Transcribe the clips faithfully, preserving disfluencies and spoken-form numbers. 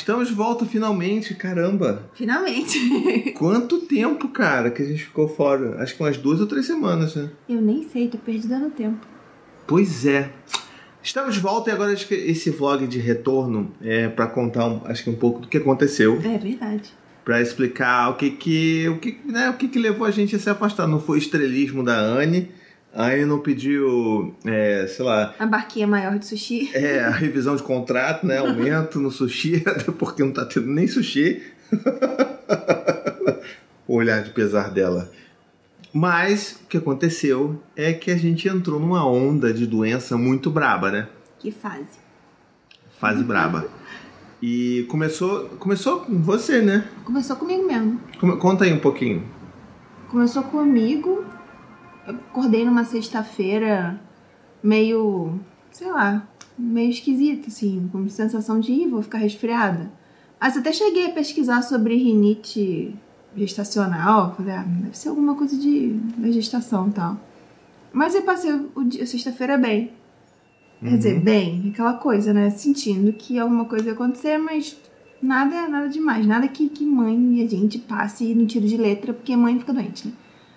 estamos de volta finalmente, caramba. Finalmente. Quanto tempo, cara, que a gente ficou fora? Acho que umas duas ou três semanas, né? Eu nem sei, tô perdida no tempo. Pois é. Estamos de volta e agora acho que esse vlog de retorno é pra contar, um, acho que um pouco do que aconteceu. É verdade. Pra explicar o que que, o que, né, o que que levou a gente a se afastar. Não foi o estrelismo da Anne. A Anne não pediu, é, sei lá... A barquinha maior de sushi. É, a revisão de contrato, né? Aumento no sushi, até porque não tá tendo nem sushi. O olhar de pesar dela. Mas o que aconteceu é que a gente entrou numa onda de doença muito braba, né? Que fase. Fase braba. E começou, começou com você, né? Começou comigo mesmo. Conta aí um pouquinho. Começou comigo. Eu acordei numa sexta-feira meio, sei lá, meio esquisita, assim, com sensação de, ih, vou ficar resfriada. Mas até cheguei a pesquisar sobre rinite gestacional. Falei, ah, deve ser alguma coisa de da gestação e tal. Mas eu passei o dia, a sexta-feira bem. Quer Uhum. dizer, bem, aquela coisa, né? Sentindo que alguma coisa ia acontecer, mas nada, nada demais. Nada que, que mãe e a gente passe no tiro de letra, porque mãe fica doente, né?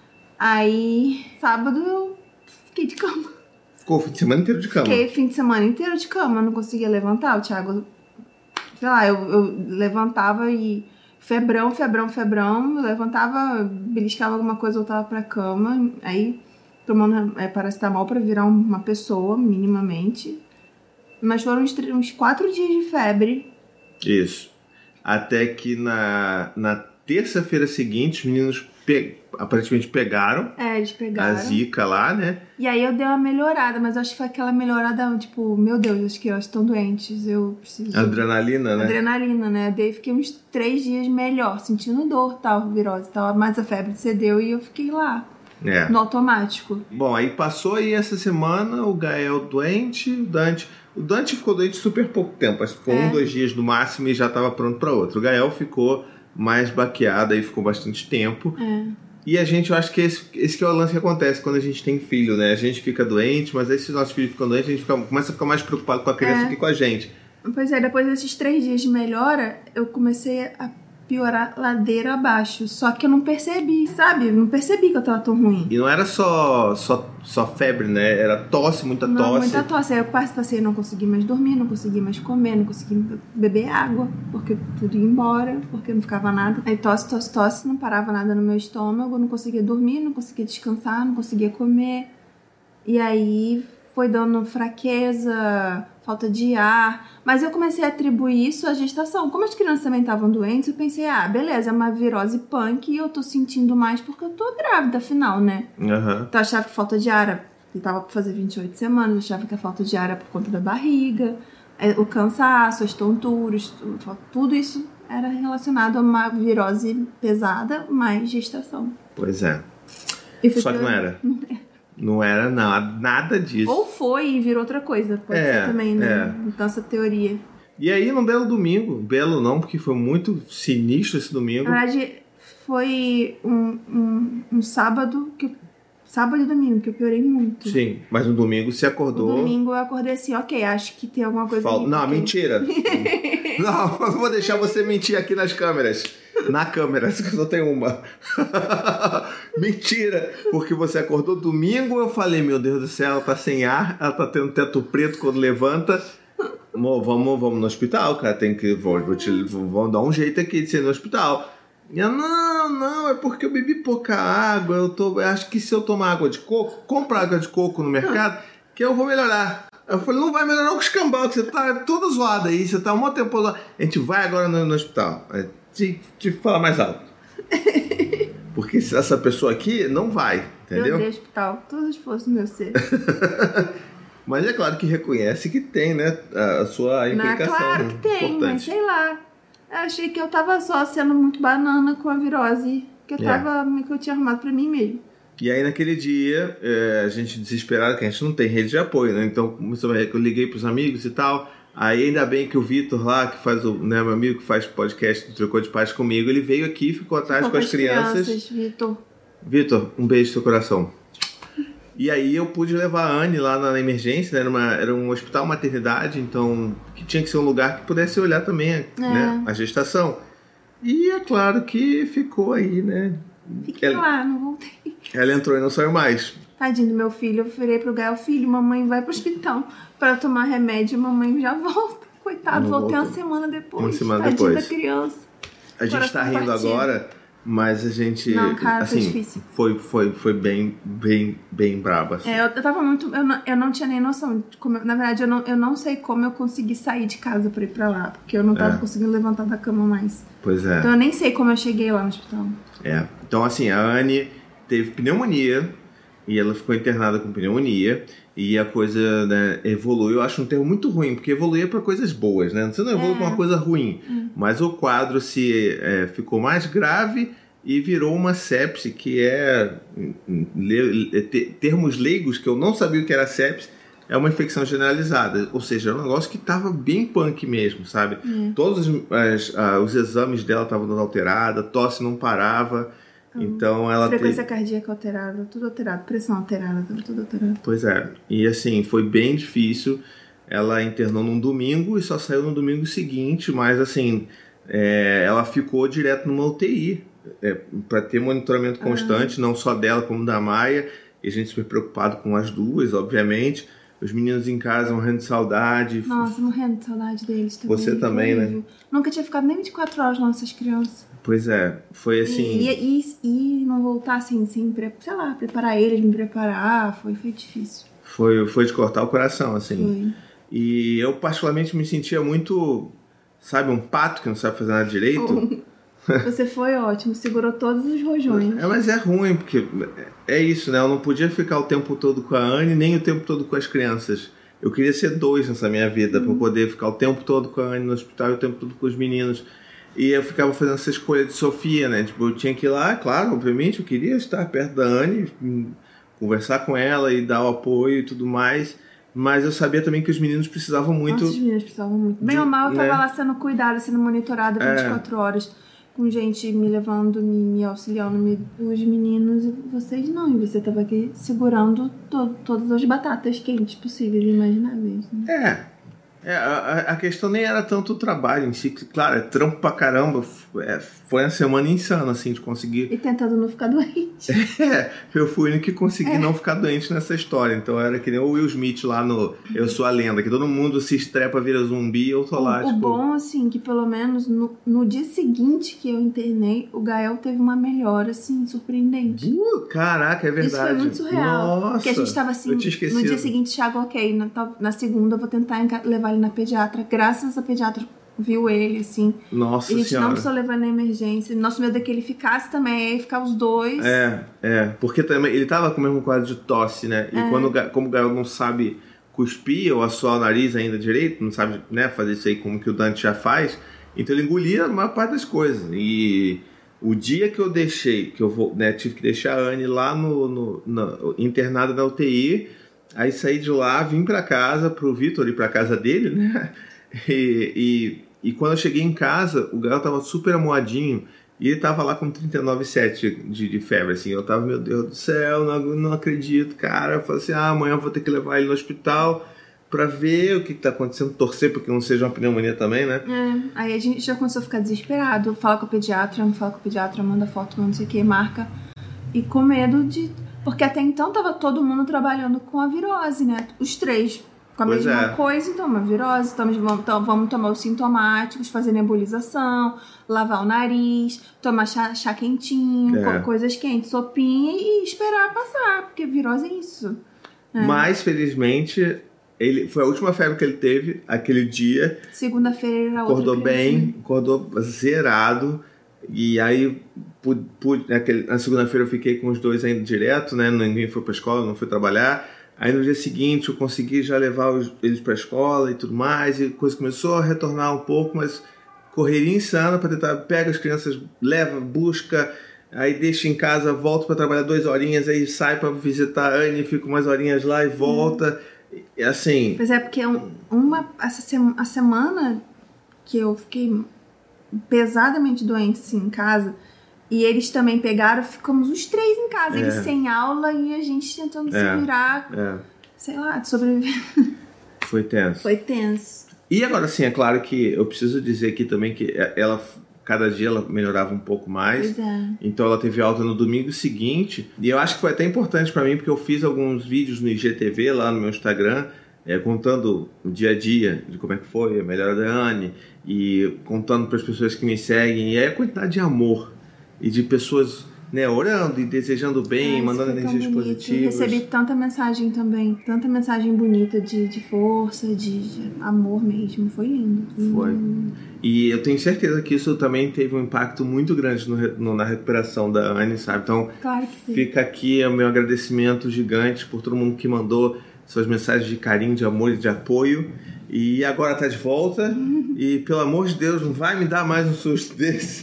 Aí, sábado eu fiquei de cama. Ficou o fim de semana inteiro de cama? Fiquei o fim de semana inteiro de cama, não conseguia levantar. O Thiago, sei lá, eu, eu levantava e febrão, febrão, febrão. Eu levantava, beliscava alguma coisa, voltava pra cama. Aí, tomando é, paracetamol pra virar uma pessoa, minimamente. Mas foram uns, uns quatro dias de febre. Isso. Até que na, na terça-feira seguinte, os meninos pe- aparentemente pegaram, É, eles pegaram. a zika lá, né? E aí eu dei uma melhorada, mas eu acho que foi aquela melhorada, tipo, meu Deus, as crianças estão doentes, eu preciso... Adrenalina, né? Adrenalina, né? Daí fiquei uns três dias melhor, sentindo dor, tal, virose e tal, mas a febre cedeu e eu fiquei lá, É. no automático. Bom, aí passou aí essa semana, o Gael doente, o Dante... O Dante ficou doente super pouco tempo, acho que ficou É. um, dois dias no máximo e já estava pronto para outro. O Gael ficou mais baqueado, aí ficou bastante tempo. É. E a gente, eu acho que esse, esse que é o lance que acontece quando a gente tem filho, né? A gente fica doente, mas aí se os nossos filhos ficam doentes, a gente fica, começa a ficar mais preocupado com a criança É. do que com a gente. Pois é, depois desses três dias de melhora, eu comecei a piorar ladeira abaixo, só que eu não percebi, sabe? Eu não percebi que eu tava tão ruim. E não era só, só, só febre, né? Era tosse, muita Não, tosse. muita tosse. Aí eu passei a não conseguir mais dormir, não consegui mais comer, não consegui beber água, porque tudo ia embora, porque não ficava nada. Aí tosse, tosse, tosse, não parava nada no meu estômago, não conseguia dormir, não conseguia descansar, não conseguia comer. E aí foi dando fraqueza, falta de ar. Mas eu comecei a atribuir isso à gestação. Como as crianças também estavam doentes, eu pensei, ah, beleza, é uma virose punk e eu tô sentindo mais porque eu tô grávida, afinal, né? Uhum. Então eu achava que falta de ar, eu tava pra fazer vinte e oito semanas, eu achava que a falta de ar era por conta da barriga, o cansaço, as tonturas, tudo isso era relacionado a uma virose pesada, mais gestação. Pois é. E foi Só que pra- não era. Não era nada, nada disso. Ou foi e virou outra coisa, pode É, ser também, né? é. Então essa teoria. E aí, num belo domingo, belo não, porque foi muito sinistro esse domingo. Na verdade, foi um, um, um sábado, que eu- sábado e domingo, que eu piorei muito. Sim, mas no domingo você No acordou. domingo eu acordei assim, ok, acho que tem alguma coisa... Fal... aí, Não, porque- mentira. Não, eu não vou deixar você mentir aqui nas câmeras. Na câmera, que eu só tenho uma. Mentira! Porque você acordou domingo, eu falei, meu Deus do céu, ela tá sem ar, ela tá tendo teto preto quando levanta. Amor, vamos, vamos no hospital, cara. Tem que. Vou, vou te, vamos dar um jeito aqui de ser no hospital. E ela, não, não, é porque eu bebi pouca água. Eu tô. Eu acho que se eu tomar água de coco, compra água de coco no mercado, que eu vou melhorar. Eu falei, não vai melhorar com o escambau, que você tá toda zoada aí, você tá um monte de tempo zoada. A gente vai agora no, no hospital. Tive que falar mais alto. Porque essa pessoa aqui não vai, entendeu? Eu odeio hospital, todo esforço do meu ser. Mas é claro que reconhece que tem, né, a sua Não, implicação. claro que tem, importante. mas sei lá. Eu achei que eu tava só sendo muito banana com a virose que eu, É. tava, que eu tinha arrumado pra mim mesmo. E aí naquele dia, é, a gente desesperado, que a gente não tem rede de apoio, né? Então começou a- eu liguei pros amigos e tal. Aí ainda bem que o Vitor lá, que faz o, né, meu amigo que faz podcast do Trocou de Paz comigo, ele veio aqui, ficou atrás Ficou com as crianças. Vitor. Vitor, um beijo no seu coração. E aí eu pude levar a Anne lá na emergência, né? Era, uma, era um hospital maternidade, então que tinha que ser um lugar que pudesse olhar também é. né? a gestação. E é claro que ficou aí, né? Fiquei ela, lá, não voltei. Ela entrou e não saiu mais. Tadinho do meu filho, eu virei pro Gael, filho, mamãe vai pro hospital para tomar remédio, mamãe já volta. Coitado, não voltei voltou. uma semana depois. Uma semana Tadinho depois. da criança. A gente Coração tá rindo partido. agora, mas a gente... Não, cara, assim, foi difícil. Foi, foi, foi bem, bem, bem braba. Assim. É, eu, eu tava muito... Eu não, eu não tinha nem noção de como... Eu, na verdade, eu não, eu não sei como eu consegui sair de casa pra ir pra lá, porque eu não tava é. conseguindo levantar da cama mais. Pois é. Então eu nem sei como eu cheguei lá no hospital. É. Então, assim, a Anne teve pneumonia e ela ficou internada com pneumonia e a coisa, né, evoluiu. Eu acho um termo muito ruim, porque evoluir é pra coisas boas, né? Você não evolui é. pra uma coisa ruim, hum. mas o quadro se é, ficou mais grave e virou uma sepse, que é, em termos leigos, que eu não sabia o que era sepse, é uma infecção generalizada, ou seja, é um negócio que estava bem punk mesmo, sabe? Hum. Todos os, as, ah, os exames dela estavam dando alterada, tosse não parava, hum. então ela frequência teve... cardíaca alterada, tudo alterado, pressão alterada, tudo alterado. Pois é, e assim, foi bem difícil. Ela internou num domingo e só saiu no domingo seguinte, mas assim, é, ela ficou direto numa U T I, é, para ter monitoramento constante, ah. não só dela como da Maia, e a gente super preocupado com as duas, obviamente. Os meninos em casa morrendo de saudade. Nossa, morrendo de saudade deles também. Você também, né? Nunca tinha ficado nem vinte e quatro horas com nossas crianças. Pois é, foi assim... E, e, e, e não voltar assim, sem, sei lá, preparar eles, me preparar, foi, foi difícil. Foi, foi de cortar o coração, assim. Foi. E eu particularmente me sentia muito, sabe, um pato que não sabe fazer nada direito. Você foi ótimo, segurou todos os rojões. É, mas é ruim, porque é isso, né? Eu não podia ficar o tempo todo com a Anne, nem o tempo todo com as crianças. Eu queria ser dois nessa minha vida, hum. para poder ficar o tempo todo com a Anne no hospital e o tempo todo com os meninos. E eu ficava fazendo essa escolha de Sofia, né? Tipo, eu tinha que ir lá, claro, obviamente, eu queria estar perto da Anne, conversar com ela e dar o apoio e tudo mais. Mas eu sabia também que os meninos precisavam muito... Nossa, os meninos precisavam muito. Bem de, ou mal, eu tava né? lá sendo cuidada, sendo monitorada vinte e quatro é. horas. Com gente me levando, me, me auxiliando, me, os meninos e vocês não. E você tava aqui segurando to, todas as batatas quentes possíveis e imagináveis. Né? É. É, a, a questão nem era tanto o trabalho em si, claro, é trampo pra caramba, é, foi uma semana insana, assim, de conseguir... E tentando não ficar doente. É, eu fui o único que consegui é. não ficar doente nessa história, então era que nem o Will Smith lá no Eu Sou a Lenda, que todo mundo se estrepa, vira zumbi e eu tô lá, o, tipo... O bom, assim, que pelo menos no, no dia seguinte que eu internei, o Gael teve uma melhora, assim, surpreendente. Uh, caraca, é verdade. Isso foi muito surreal. Nossa, porque a gente tava assim, eu tinha esquecido. No dia seguinte, Thiago, ok, na, na segunda eu vou tentar levar ele na pediatra. Graças a pediatra viu ele, assim. Nossa e a gente senhora. não precisou levar na emergência. Nosso medo é que ele ficasse também, aí ficar os dois. É, é. Porque também ele tava com o mesmo quadro de tosse, né? E é. quando, como o Gael não sabe cuspir ou assoar o nariz ainda direito, não sabe, né, fazer isso aí como que o Dante já faz, então ele engolia a maior parte das coisas. E o dia que eu deixei, que eu vou, né, tive que deixar a Anne lá no, no, no internada na U T I. Aí saí de lá, vim pra casa, pro Vitor ir pra casa dele, né? E, e, e quando eu cheguei em casa, o Gael tava super amoadinho e ele tava lá com trinta e nove vírgula sete de, de febre, assim. Eu tava, meu Deus do céu, não, não acredito, cara. Eu falei assim, ah, amanhã eu vou ter que levar ele no hospital pra ver o que, que tá acontecendo, torcer pra que não seja uma pneumonia também, né? É, aí a gente já começou a ficar desesperado. Fala com o pediatra, não fala com o pediatra, manda foto, não sei o que, marca. E com medo de... Porque até então tava todo mundo trabalhando com a virose, né? Os três com a pois mesma é. coisa, então, uma virose, então, vamos, então, vamos tomar os sintomáticos, fazer nebulização, lavar o nariz, tomar chá, chá quentinho, é. coisas quentes, sopinha e esperar passar, porque virose é isso. Né? Mas, felizmente, ele, foi a última febre que ele teve, aquele dia. Segunda-feira era outra Acordou bem, criança. acordou zerado. E aí, pude, pude, naquele, na segunda-feira eu fiquei com os dois ainda direto, né? Ninguém foi pra escola, não fui trabalhar. Aí no dia seguinte eu consegui já levar os, eles pra escola e tudo mais. E a coisa começou a retornar um pouco, mas correria insana pra tentar... Pega as crianças, leva, busca, aí deixa em casa, volta pra trabalhar duas horinhas, aí sai pra visitar a Anne, fica umas horinhas lá e volta. Hum. E assim... Pois é, porque uma, essa sema, a semana que eu fiquei... pesadamente doente, assim, em casa, E eles também pegaram, ficamos os três em casa, É. eles sem aula e a gente tentando É. se virar, É, sei lá, sobreviver. foi tenso. Foi tenso. E agora sim, é claro que eu preciso dizer aqui também que ela, cada dia ela melhorava um pouco mais. Pois é. Então ela teve alta no domingo seguinte. E eu acho que foi até importante pra mim, porque eu fiz alguns vídeos no I G T V, lá no meu Instagram, é, contando o dia a dia de como é que foi a melhora da Anne, e contando para as pessoas que me seguem, e aí a quantidade de amor e de pessoas, né, orando e desejando bem, Ai, mandando isso foi tão energias bonito. positivas. Recebi tanta mensagem também, tanta mensagem bonita de, de força, de, de amor mesmo. Foi lindo. Foi. Hum. E eu tenho certeza que isso também teve um impacto muito grande no, no, na recuperação da Anne, sabe? Então, Claro que sim. fica aqui o meu agradecimento gigante por todo mundo que mandou suas mensagens de carinho, de amor e de apoio. E agora tá de volta. E, pelo amor de Deus, não vai me dar mais um susto desse.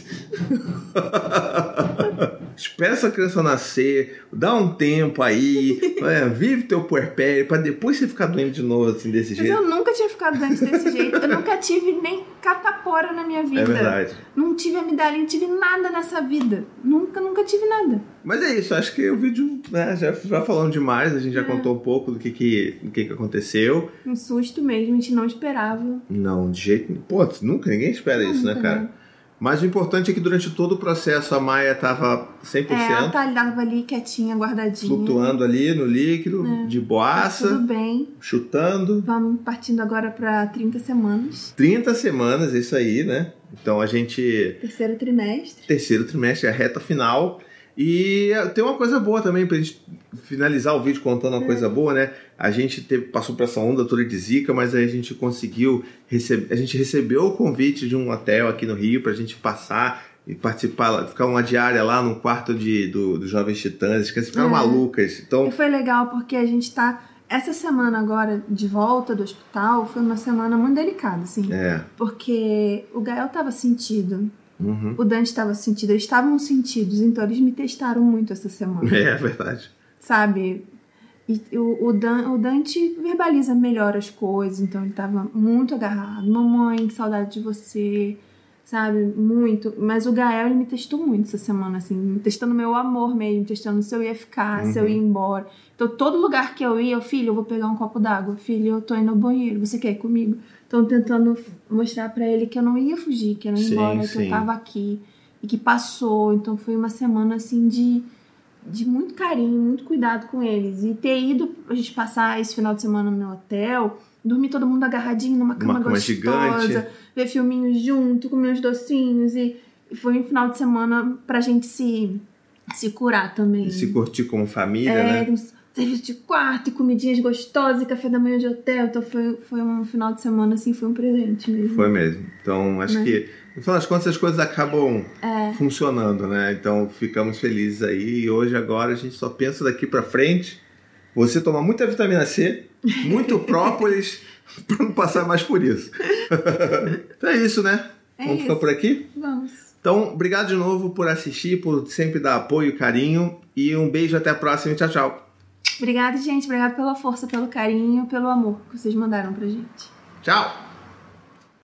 Espera essa criança nascer, dá um tempo aí, é, vive teu puerpério, pra depois você ficar doente de novo, assim, desse Mas jeito. eu nunca tinha ficado doente desse jeito. Eu nunca tive nem catapora na minha vida. É verdade. Não tive amidalina, não tive nada nessa vida. Nunca, nunca tive nada. Mas é isso, acho que o vídeo, né, já, já falando demais, a gente já É. contou um pouco do que, que, do que, que aconteceu. Um susto mesmo, a gente não esperava. Não, de jeito nenhum. Pô, nunca, ninguém espera isso, né, Nunca, cara? né? Mas o importante é que durante todo o processo a Maia tava cem por É, a cento Thalia tava ali quietinha, guardadinha. flutuando ali no líquido, de Tá boaça, tudo bem. chutando. Vamos partindo agora pra trinta semanas. trinta semanas, isso aí, né? Então a gente... Terceiro trimestre. Terceiro trimestre, é a reta final. E tem uma coisa boa também, pra gente finalizar o vídeo contando uma É. coisa boa, né? A gente teve, passou por essa onda toda de Zika, mas aí a gente conseguiu receber, a gente recebeu o convite de um hotel aqui no Rio pra gente passar e participar, ficar uma diária lá no quarto de, do, do Jovens Titãs. As crianças ficaram É. malucas. Então, E foi legal porque a gente tá... Essa semana agora de volta do hospital foi uma semana muito delicada, assim. é. Porque o Gael tava sentido, Uhum. o Dante tava sentido, eles estavam sentidos, então eles me testaram muito essa semana. É, é verdade. Sabe? E o, o, Dan, o Dante verbaliza melhor as coisas, então ele tava muito agarrado. Mamãe, que saudade de você, sabe? Muito. Mas o Gael, ele me testou muito essa semana, assim, me testando meu amor mesmo, testando se eu ia ficar, Uhum. se eu ia embora. Então, todo lugar que eu ia, eu, filho, eu vou pegar um copo d'água, filho, eu tô indo ao banheiro, você quer ir comigo? Então, tentando mostrar pra ele que eu não ia fugir, que eu não ia Sim, embora, que sim. eu tava aqui e que passou. Então, foi uma semana, assim, de... de muito carinho, muito cuidado com eles. E ter ido a gente passar esse final de semana no hotel, dormir todo mundo agarradinho numa cama Uma cama gostosa, gigante. ver filminhos junto, comer uns docinhos. E, e foi um final de semana pra gente se, se curar também. E se curtir como família, É, né? uns serviço de quarto, e comidinhas gostosas, e café da manhã de hotel. Então foi, foi um final de semana, assim, foi um presente mesmo. Foi mesmo. Então, acho Né? que, no final das contas, as coisas acabam É. funcionando, né? Então, ficamos felizes aí. E hoje, agora, a gente só pensa daqui pra frente. Você tomar muita vitamina C, muito própolis, pra não passar mais por isso. Então é isso, né? É Vamos ficar isso. por aqui? Vamos. Então, obrigado de novo por assistir, por sempre dar apoio e carinho. E um beijo, até a próxima. Tchau, tchau. Obrigada, gente. Obrigada pela força, pelo carinho, pelo amor que vocês mandaram pra gente. Tchau!